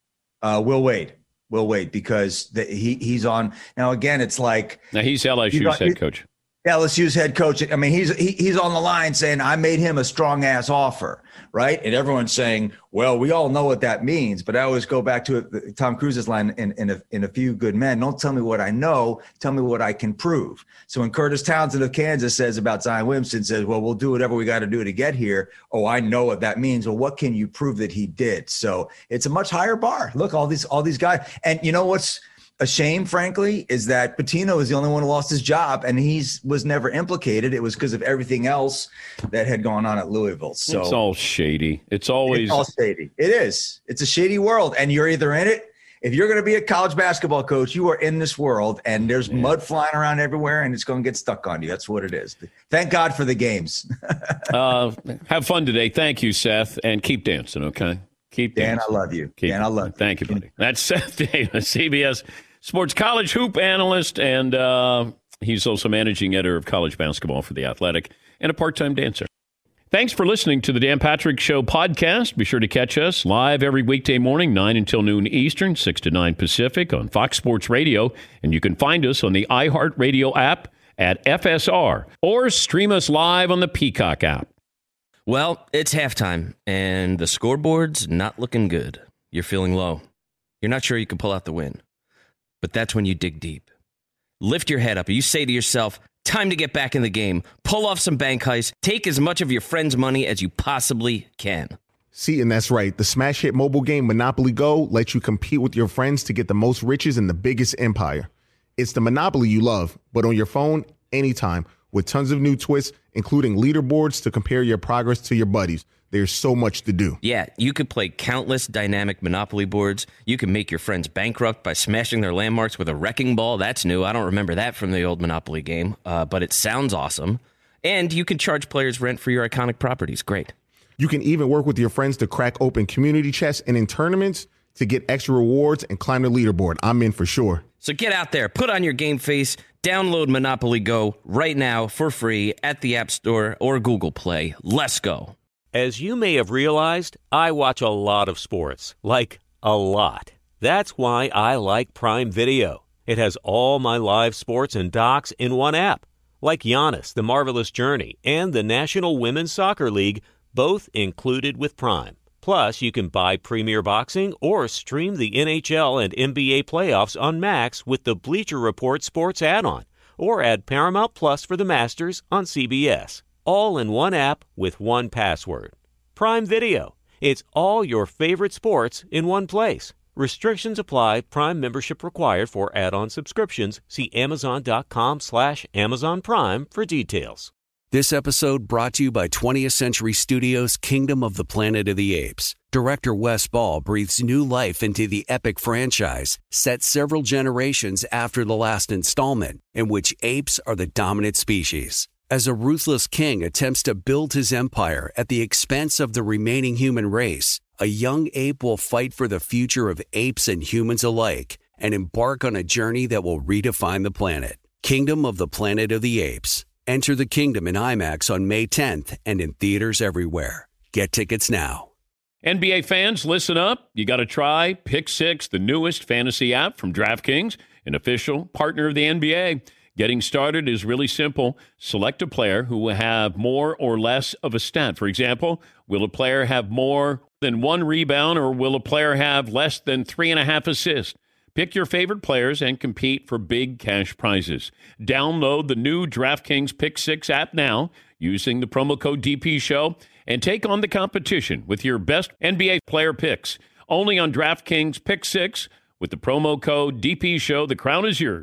Uh, Will Wade. Will Wade, because the, he he's on. Now, again, it's like. Now, he's L S U's he's on, head coach. L S U's head coach. I mean, he's he, he's on the line saying, I made him a strong ass offer, right? And everyone's saying, well, we all know what that means. But I always go back to it, Tom Cruise's line in, in, a, in A Few Good Men. Don't tell me what I know. Tell me what I can prove. So when Curtis Townsend of Kansas says about Zion Williamson, says, well, we'll do whatever we got to do to get here. Oh, I know what that means. Well, what can you prove that he did? So it's a much higher bar. Look, all these all these guys. And you know what's a shame, frankly, is that Pitino is the only one who lost his job, and he's was never implicated. It was because of everything else that had gone on at Louisville. So it's all shady. It's always it's all shady. It is. It's a shady world, and you're either in it. If you're going to be a college basketball coach, you are in this world, and there's yeah. mud flying around everywhere, and it's going to get stuck on you. That's what it is. Thank God for the games. uh, have fun today. Thank you, Seth, and keep dancing. Okay, keep Dan, dancing. I love you. Keep Dan, I love you. Thank you, buddy. That's Seth Davis, C B S Sports college hoop analyst, and uh, he's also managing editor of college basketball for The Athletic and a part-time dancer. Thanks for listening to the Dan Patrick Show podcast. Be sure to catch us live every weekday morning, nine until noon Eastern, six to nine Pacific on Fox Sports Radio. And you can find us on the iHeartRadio app at F S R or stream us live on the Peacock app. Well, it's halftime, and the scoreboard's not looking good. You're feeling low. You're not sure you can pull out the win. But that's when you dig deep. Lift your head up. You say to yourself, time to get back in the game. Pull off some bank heists. Take as much of your friend's money as you possibly can. See, and that's right. The smash hit mobile game Monopoly Go lets you compete with your friends to get the most riches in the biggest empire. It's the Monopoly you love, but on your phone, anytime, with tons of new twists, including leaderboards to compare your progress to your buddies. There's so much to do. Yeah, you could play countless dynamic Monopoly boards. You can make your friends bankrupt by smashing their landmarks with a wrecking ball. That's new. I don't remember that from the old Monopoly game, uh, but it sounds awesome. And you can charge players rent for your iconic properties. Great. You can even work with your friends to crack open community chests and in tournaments to get extra rewards and climb the leaderboard. I'm in for sure. So get out there, put on your game face, download Monopoly Go right now for free at the App Store or Google Play. Let's go. As you may have realized, I watch a lot of sports, like a lot. That's why I like Prime Video. It has all my live sports and docs in one app, like Giannis, The Marvelous Journey, and the National Women's Soccer League, both included with Prime. Plus, you can buy Premier Boxing or stream the N H L and N B A playoffs on Max with the Bleacher Report Sports add-on, or add Paramount Plus for the Masters on C B S. All in one app with one password. Prime Video. It's all your favorite sports in one place. Restrictions apply. Prime membership required for add-on subscriptions. See Amazon.com slash Amazon Prime for details. This episode brought to you by twentieth Century Studios' Kingdom of the Planet of the Apes. Director Wes Ball breathes new life into the epic franchise, set several generations after the last installment, in which apes are the dominant species. As a ruthless king attempts to build his empire at the expense of the remaining human race, a young ape will fight for the future of apes and humans alike and embark on a journey that will redefine the planet. Kingdom of the Planet of the Apes. Enter the kingdom in IMAX on May tenth and in theaters everywhere. Get tickets now. N B A fans, listen up. You got to try Pick Six, the newest fantasy app from DraftKings, an official partner of the N B A. Getting started is really simple. Select a player who will have more or less of a stat. For example, will a player have more than one rebound, or will a player have less than three and a half assists? Pick your favorite players and compete for big cash prizes. Download the new DraftKings Pick Six app now using the promo code D P Show and take on the competition with your best N B A player picks. Only on DraftKings Pick Six with the promo code D P Show. The crown is yours.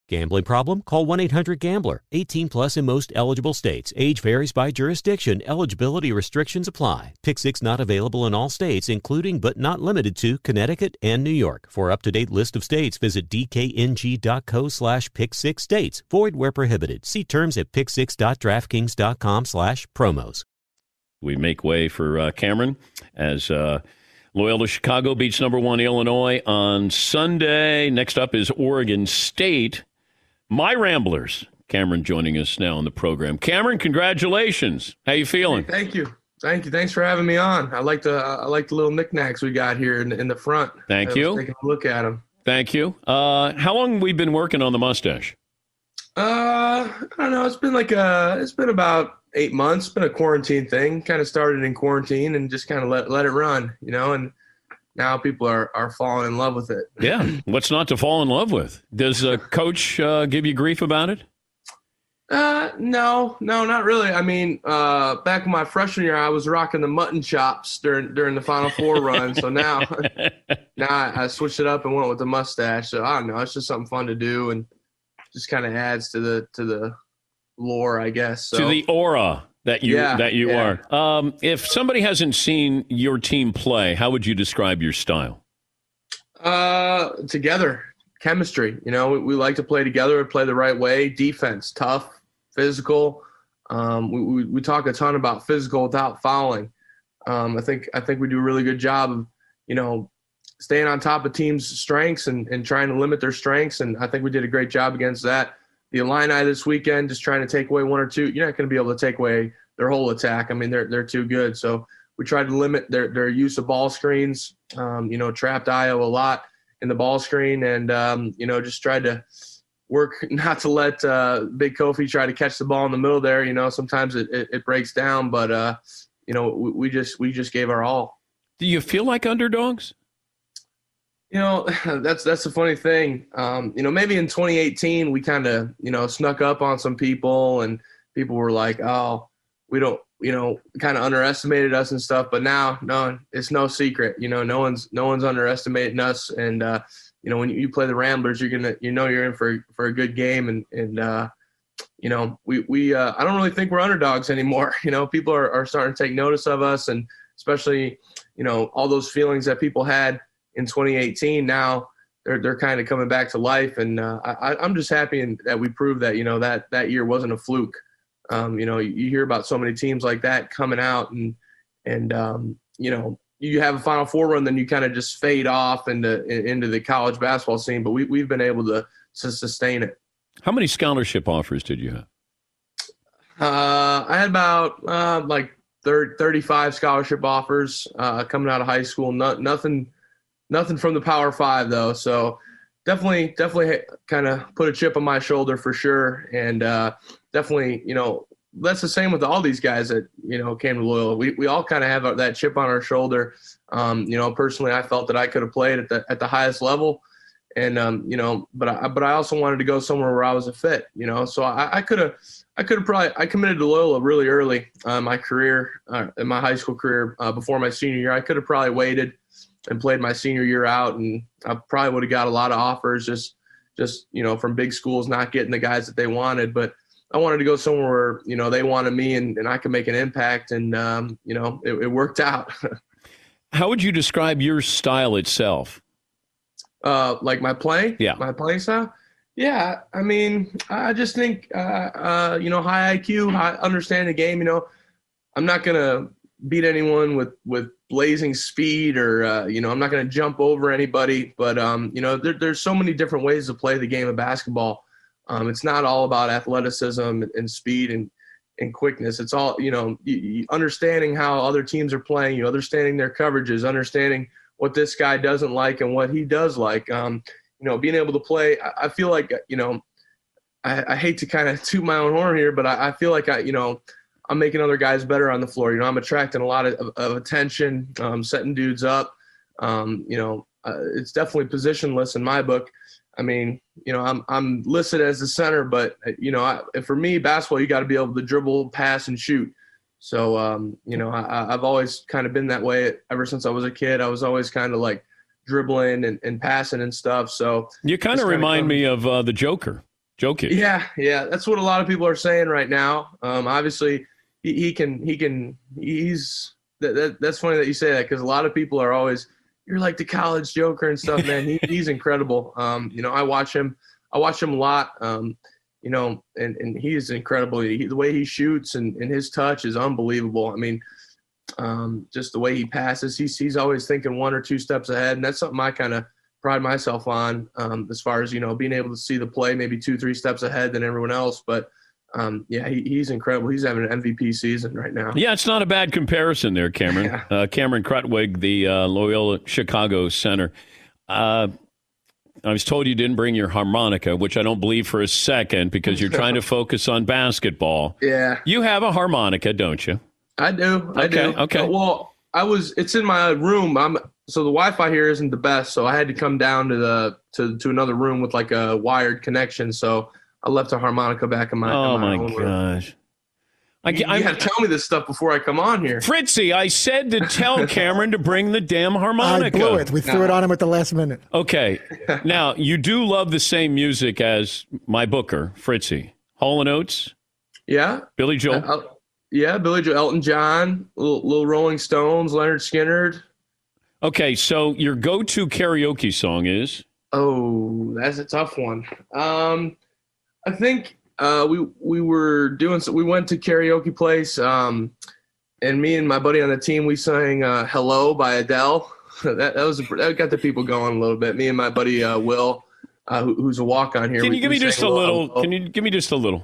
Gambling problem? Call one eight hundred gambler. eighteen plus in most eligible states. Age varies by jurisdiction. Eligibility restrictions apply. Pick six not available in all states, including but not limited to Connecticut and New York. For up-to-date list of states, visit dkng.co slash pick six states. Void where prohibited. See terms at pick six dot draftkings dot com slash promos. We make way for uh, Cameron as uh, Loyola Chicago beats number one Illinois on Sunday. Next up is Oregon State. My Ramblers. Cameron joining us now on the program. Cameron, congratulations. How you feeling? Hey, thank you. Thank you. Thanks for having me on. I like the I like the little knicknacks we got here in, in the front. Thank I you. was taking a look at them. Thank you. Uh, how long have we been working on the mustache? Uh, I don't know. It's been like a, it's been about eight months. It's been a quarantine thing. Kind of started in quarantine and just kind of let let it run, you know, and now people are, are falling in love with it. Yeah. What's not to fall in love with? Does a coach uh, give you grief about it? Uh, no, no, not really. I mean, uh, back in my freshman year, I was rocking the mutton chops during during the Final Four run. So now, now I, I switched it up and went with the mustache. So I don't know. It's just something fun to do and just kind of adds to the to the lore, I guess. So. To the aura that you yeah, that you yeah. are. Um, if somebody hasn't seen your team play, how would you describe your style? Uh, together, chemistry. You know, we, we like to play together, play the right way. Defense, tough, physical. Um, we, we we talk a ton about physical without fouling. Um, I think I think we do a really good job of, you know, staying on top of teams' strengths and, and trying to limit their strengths. And I think we did a great job against that. The Illini this weekend, just trying to take away one or two. You're not going to be able to take away their whole attack. I mean, they're they're too good. So we tried to limit their their use of ball screens. Um, you know, trapped Io a lot in the ball screen, and um, you know, just tried to work not to let uh, Big Kofi try to catch the ball in the middle there. You know, sometimes it, it, it breaks down, but uh, you know, we, we just we just gave our all. Do you feel like underdogs? You know, that's that's the funny thing. Um, you know, maybe in twenty eighteen we kind of, you know, snuck up on some people and people were like, oh, we don't, you know, kind of underestimated us and stuff. But now, no, it's no secret. You know, no one's no one's underestimating us. And, uh, you know, when you play the Ramblers, you're going to, you know, you're in for for a good game. And, and uh, you know, we, we uh, I don't really think we're underdogs anymore. You know, people are, are starting to take notice of us. And especially, you know, all those feelings that people had in twenty eighteen, now they're they're kind of coming back to life, and uh, I, I'm just happy in, that we proved that, you know, that that year wasn't a fluke. Um, you know, you, you hear about so many teams like that coming out, and and um, you know, you have a Final Four run, then you kind of just fade off into into the college basketball scene. But we we've been able to to sustain it. How many scholarship offers did you have? Uh, I had about uh, like thirty, thirty-five scholarship offers uh, coming out of high school. No, nothing. Nothing from the Power Five, though. So definitely, definitely kind of put a chip on my shoulder for sure. And uh, definitely, you know, that's the same with all these guys that, you know, came to Loyola. We we all kind of have that chip on our shoulder. Um, you know, personally, I felt that I could have played at the at the highest level. And, um, you know, but I, but I also wanted to go somewhere where I was a fit, you know. So I could have I could have probably – I committed to Loyola really early uh, in my career, uh, in my high school career uh, before my senior year. I could have probably waited and played my senior year out, and I probably would have got a lot of offers just, just you know, from big schools not getting the guys that they wanted. But I wanted to go somewhere where, you know, they wanted me and, and I could make an impact, and, um, you know, it, it worked out. How would you describe your style itself? Uh, like my play? Yeah. My playing style? Yeah, I mean, I just think, uh, uh, you know, high I Q, high understanding the game. You know, I'm not going to beat anyone with, with blazing speed or, uh, you know, I'm not going to jump over anybody. But, um, you know, there, there's so many different ways to play the game of basketball. Um, it's not all about athleticism and, and speed and, and quickness. It's all, you know, you, you understanding how other teams are playing, you understanding their coverages, understanding what this guy doesn't like and what he does like. Um, you know, being able to play, I, I feel like, you know, I, I hate to kind of toot my own horn here, but I, I feel like I, you know, I'm making other guys better on the floor. You know, I'm attracting a lot of, of, of attention, um, setting dudes up. Um, you know, uh, it's definitely positionless in my book. I mean, you know, I'm I'm listed as the center, but you know, I, for me, basketball, you got to be able to dribble, pass, and shoot. So, um, you know, I, I've always kind of been that way ever since I was a kid. I was always kind of like dribbling and, and passing and stuff. So you kind of remind me of uh, the Joker. Jokic. Yeah, yeah, that's what a lot of people are saying right now. Um, obviously, he, he can, he can, he's. That, that that's funny that you say that because a lot of people are always, you're like the college Joker and stuff, man. He, he's incredible. Um, you know, I watch him. I watch him a lot. Um, you know, and and he is incredible. He, the way he shoots and, and his touch is unbelievable. I mean, um, just the way he passes, he's he's always thinking one or two steps ahead, and that's something I kind of pride myself on um, as far as, you know, being able to see the play maybe two, three steps ahead than everyone else. But um, yeah, he, he's incredible. He's having an M V P season right now. Yeah, it's not a bad comparison there, Cameron. Yeah. Uh, Cameron Krutwig, the uh, Loyola Chicago center. Uh, I was told you didn't bring your harmonica, which I don't believe for a second because you're trying to focus on basketball. Yeah. You have a harmonica, don't you? I do. I okay, do. Okay. Well, I was. It's in my room. I'm. So the Wi-Fi here isn't the best. So I had to come down to the to, to another room with like a wired connection. So I left a harmonica back in my. Oh in my, my gosh! I, you, you got to tell me this stuff before I come on here, Fritzy. I said to tell Cameron to bring the damn harmonica. I blew it. We threw no. it on him at the last minute. Okay. Now you do love the same music as my booker, Fritzy. Hall and Oates. Yeah. Billy Joel. I, I, yeah, Billy Joel, Elton John, little, little Rolling Stones, Leonard Skinner. Okay, so your go-to karaoke song is? Oh, that's a tough one. Um, I think uh, we we were doing so. We went to karaoke place, um, and me and my buddy on the team we sang uh, "Hello" by Adele. that that was that got the people going a little bit. Me and my buddy uh, Will, uh, who, who's a walk-on here. Can you we, give me just a little? Hello. Can you give me just a little?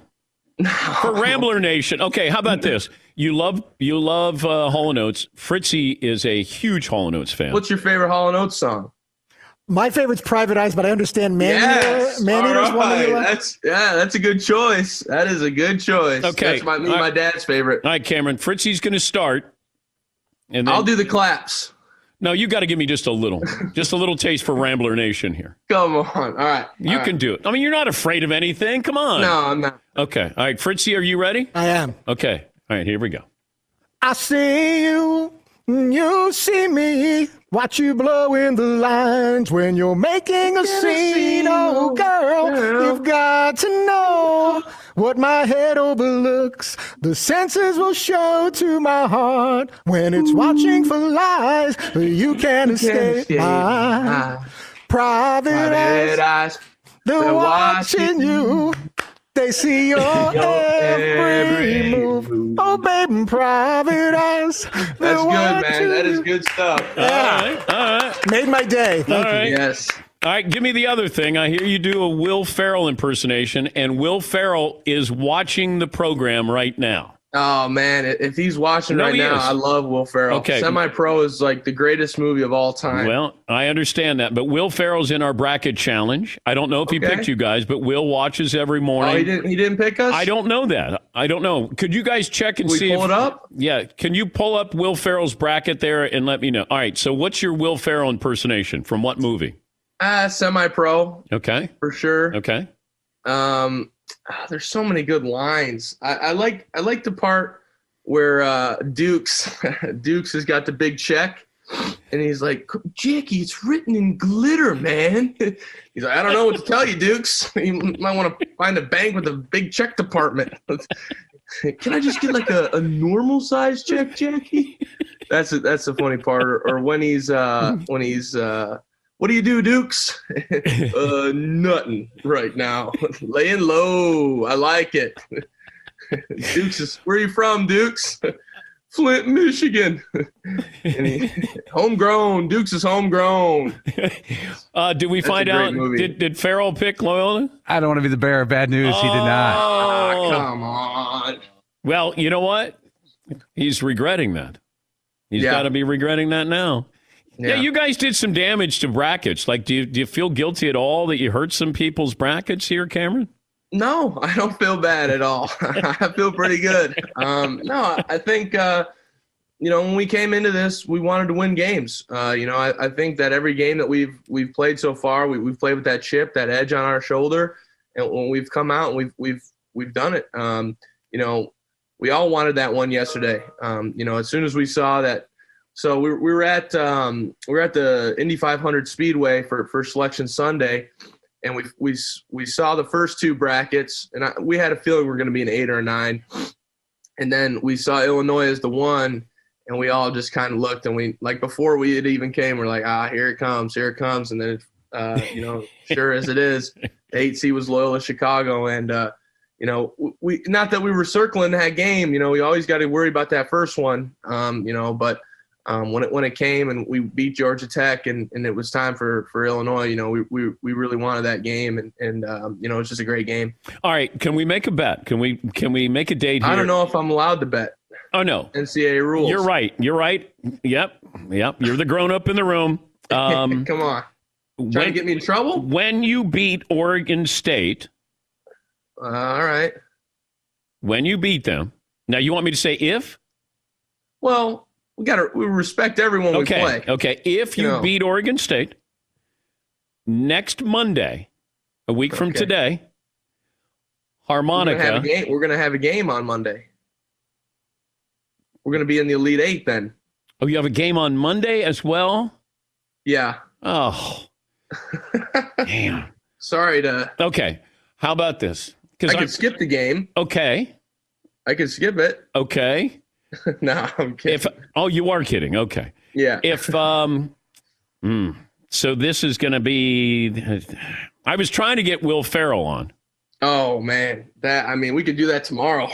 For Rambler Nation. Okay, how about this? You love you love uh, Hall and Oates. Fritzy is a huge Hall and Oates fan. What's your favorite Hall and Oates song? My favorite's Private Eyes, but I understand Man yes. Eater. Man Eater's right. one that you like. That's yeah, that's a good choice. That is a good choice. Okay, that's my me and right. my dad's favorite. All right, Cameron. Fritzy's going to start, and then, I'll do the claps. No, you got to give me just a little, just a little taste for Rambler Nation here. Come on, all right. You all can right. do it. I mean, you're not afraid of anything. Come on. No, I'm not. Okay, all right, Fritzy, are you ready? I am. Okay, all right, here we go. I see you, you see me. Watch you blow in the lines when you're making a scene. Oh, girl, girl, you've got to know what my head overlooks. The senses will show to my heart when it's Ooh. watching for lies. You can't you escape, escape my private, private eyes. eyes. They're, They're watching, watching you. They see your, your every, every move. move. Oh, baby, private eyes. That's good, man. That is good stuff. Yeah. All right. All right. Made my day. Thank all you. Right. Yes. All right, give me the other thing. I hear you do a Will Ferrell impersonation, and Will Ferrell is watching the program right now. Oh, man. If he's watching no, right he now, is. I love Will Ferrell. Okay. Semi-Pro is like the greatest movie of all time. Well, I understand that, but Will Ferrell's in our bracket challenge. I don't know if okay. he picked you guys, but Will watches every morning. Oh, he didn't, he didn't pick us? I don't know that. I don't know. Could you guys check and Can we see pull if, it up? Yeah. Can you pull up Will Ferrell's bracket there and let me know? All right, so what's your Will Ferrell impersonation? From what movie? Uh, Semi-Pro. Okay. For sure. Okay. Um, there's so many good lines. I, I like I like the part where uh, Dukes Dukes has got the big check, and he's like, Jackie, it's written in glitter, man. He's like, I don't know what to tell you, Dukes. You might want to find a bank with a big check department. Can I just get like a, a normal size check, Jackie? That's a, that's the funny part. Or, or when he's uh, when he's uh, what do you do, Dukes? uh, nothing right now. Laying low. I like it. Dukes is, where are you from, Dukes? Flint, Michigan. And he, homegrown. Dukes is homegrown. Uh, did we That's find out? Movie. Did did Ferrell pick Loyola? I don't want to be the bearer of bad news. Oh, he did not. Oh, come on. Well, you know what? He's regretting that. He's Yeah. got to be regretting that now. Yeah. Yeah. you guys did some damage to brackets. Like, do you, do you feel guilty at all that you hurt some people's brackets here, Cameron? No, I don't feel bad at all. I feel pretty good. Um, no, I think, uh, you know, when we came into this, we wanted to win games. Uh, you know, I, I think that every game that we've we've played so far, we, we've played with that chip, that edge on our shoulder, and when we've come out and we've we've we've done it. Um, you know, we all wanted that one yesterday. Um, you know, as soon as we saw that. So we, we were at um, we were at the Indy five hundred Speedway for, for Selection Sunday, and we we we saw the first two brackets, and I, we had a feeling we were going to be an eight or a nine, and then we saw Illinois as the one, and we all just kind of looked, and we like before we it even came, we're like, ah, here it comes, here it comes, and then uh, you know, sure as it is, the eight seed was Loyola Chicago, and uh, you know, we not that we were circling that game, you know, we always got to worry about that first one, um, you know, but. Um, when it when it came and we beat Georgia Tech and, and it was time for, for Illinois, you know, we, we we really wanted that game and and um, you know, it's just a great game. All right, can we make a bet? Can we can we make a date here? I don't know if I'm allowed to bet. Oh no, N C double A rules. You're right. You're right. Yep, yep. You're the grown up in the room. Um, Come on, trying when, to get me in trouble. When you beat Oregon State, uh, all right. When you beat them, now you want me to say if? Well. We got to we respect everyone okay, we play. Okay, if you, you know. beat Oregon State next Monday, a week from okay. today, Harmonica. We're going to have a game on Monday. We're going to be in the Elite Eight then. Oh, you have a game on Monday as well? Yeah. Oh. Damn. Sorry to. Okay. How about this? I could skip the game. Okay. I could skip it. Okay. No, I'm kidding. If, oh, you are kidding. Okay. Yeah. If um, mm, so this is going to be. I was trying to get Will Ferrell on. Oh man, that I mean, we could do that tomorrow.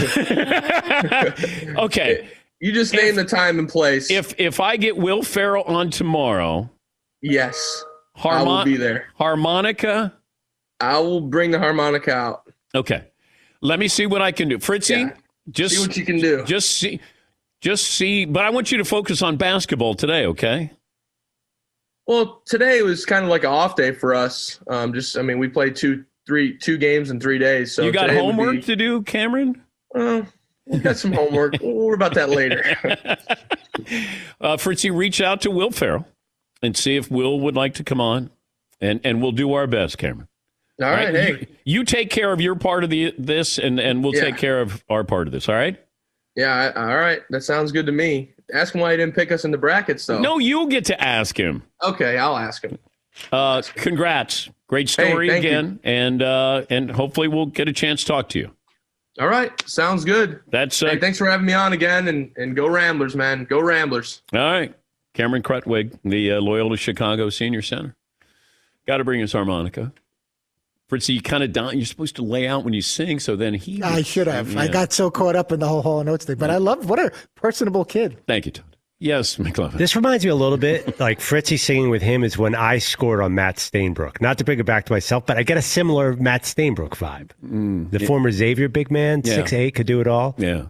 Okay. You just name if, the time and place. If if I get Will Ferrell on tomorrow, yes, harmon- I will be there. Harmonica. I will bring the harmonica out. Okay. Let me see what I can do, Fritzy. Yeah. Just see what you can do. Just see, just see. But I want you to focus on basketball today, okay? Well, today was kind of like an off day for us. Um, just, I mean, we played two, three, two games in three days. So you got homework be, to do, Cameron? Uh, we got some homework. We'll worry about that later. uh, Fritzy, reach out to Will Ferrell and see if Will would like to come on, and and we'll do our best, Cameron. All right, right? hey. You, you take care of your part of the this, and, and we'll yeah. take care of our part of this, all right? Yeah, I, all right. That sounds good to me. Ask him why he didn't pick us in the brackets, though. No, you'll get to ask him. Okay, I'll ask him. Uh, congrats. Great story hey, again, you. and uh, and hopefully we'll get a chance to talk to you. All right, sounds good. That's uh, hey, thanks for having me on again, and, and go Ramblers, man. Go Ramblers. All right. Cameron Krutwig, the uh, Loyola Chicago Senior Center. Got to bring us harmonica. Fritzy, you kind of down. You're supposed to lay out when you sing, so then he. I should have. Yeah. I got so caught up in the whole Hall of Notes thing, but I love what a personable kid. Thank you, Todd. Yes, McLovin. This reminds me a little bit like Fritzy singing with him is when I scored on Matt Stainbrook. Not to bring it back to myself, but I get a similar Matt Stainbrook vibe. Mm, the yeah. former Xavier big man, yeah. six eight, could do it all. Yeah,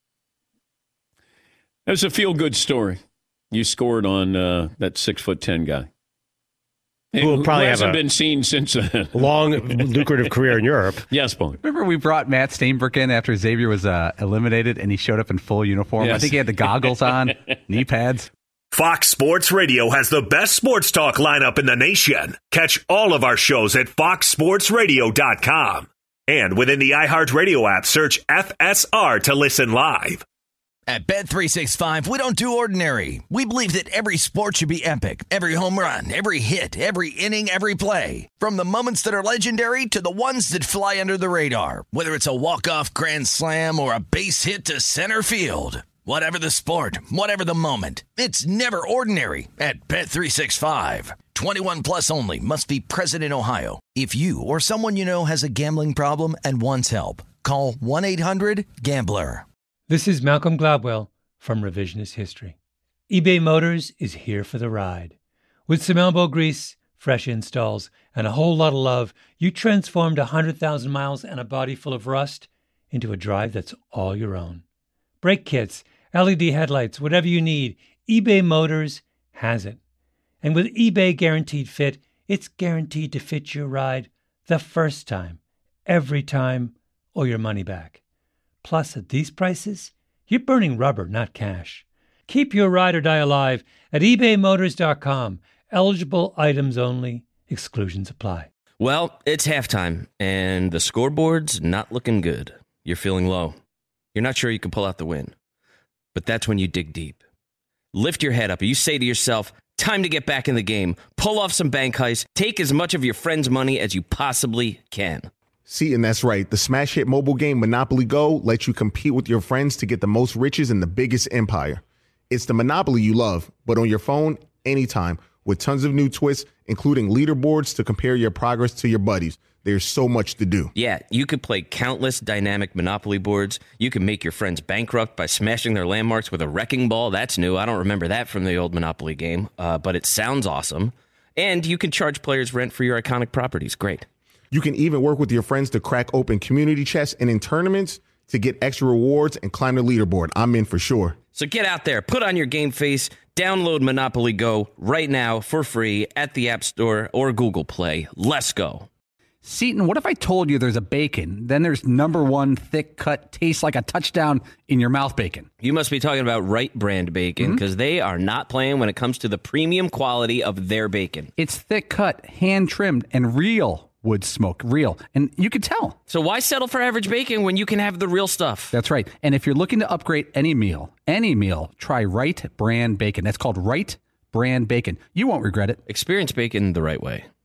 it was a feel good story. You scored on uh, that six foot ten guy. Who will probably who have hasn't a been seen since a long, lucrative career in Europe. Yes, Paul. Remember we brought Matt Stainbrook in after Xavier was uh, eliminated, and he showed up in full uniform. Yes. I think he had the goggles on, knee pads. Fox Sports Radio has the best sports talk lineup in the nation. Catch all of our shows at fox sports radio dot com. And within the iHeartRadio app, search F S R to listen live. At Bet three sixty-five, we don't do ordinary. We believe that every sport should be epic. Every home run, every hit, every inning, every play. From the moments that are legendary to the ones that fly under the radar. Whether it's a walk-off grand slam or a base hit to center field. Whatever the sport, whatever the moment. It's never ordinary at Bet three sixty-five. twenty-one plus only. Must be present in Ohio. If you or someone you know has a gambling problem and wants help, call one eight hundred gambler. This is Malcolm Gladwell from Revisionist History. eBay Motors is here for the ride. With some elbow grease, fresh installs, and a whole lot of love, you transformed one hundred thousand miles and a body full of rust into a drive that's all your own. Brake kits, L E D headlights, whatever you need, eBay Motors has it. And with eBay Guaranteed Fit, it's guaranteed to fit your ride the first time, every time, or your money back. Plus, at these prices, you're burning rubber, not cash. Keep your ride or die alive at ebay motors dot com. Eligible items only. Exclusions apply. Well, it's halftime, and the scoreboard's not looking good. You're feeling low. You're not sure you can pull out the win. But that's when you dig deep. Lift your head up, and you say to yourself, Time to get back in the game. Pull off some bank heists. Take as much of your friend's money as you possibly can. See, and that's right. The smash hit mobile game Monopoly Go lets you compete with your friends to get the most riches in the biggest empire. It's the Monopoly you love, but on your phone, anytime, with tons of new twists, including leaderboards to compare your progress to your buddies. There's so much to do. Yeah, you could play countless dynamic Monopoly boards. You can make your friends bankrupt by smashing their landmarks with a wrecking ball. That's new. I don't remember that from the old Monopoly game, uh, but it sounds awesome. And you can charge players rent for your iconic properties. Great. You can even work with your friends to crack open community chests and in tournaments to get extra rewards and climb the leaderboard. I'm in for sure. So get out there, put on your game face, download Monopoly Go right now for free at the App Store or Google Play. Let's go. Seton, what if I told you there's a bacon, then there's number one thick cut, tastes like a touchdown in your mouth bacon? You must be talking about Wright brand bacon, because mm-hmm. they are not playing when it comes to the premium quality of their bacon. It's thick cut, hand trimmed, and real wood smoke, real. And you can tell. So why settle for average bacon when you can have the real stuff? That's right. And if you're looking to upgrade any meal, any meal, try Wright brand bacon. That's called Wright brand bacon. You won't regret it. Experience bacon the right way.